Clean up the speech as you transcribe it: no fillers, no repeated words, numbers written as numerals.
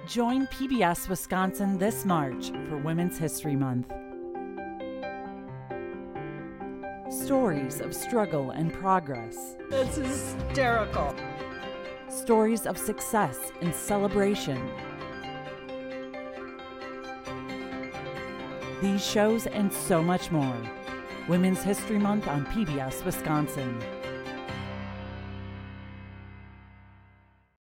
Join PBS Wisconsin this March for Women's History Month. Stories of struggle and progress. That's hysterical. Stories of success and celebration. These shows and so much more. Women's History Month on PBS Wisconsin.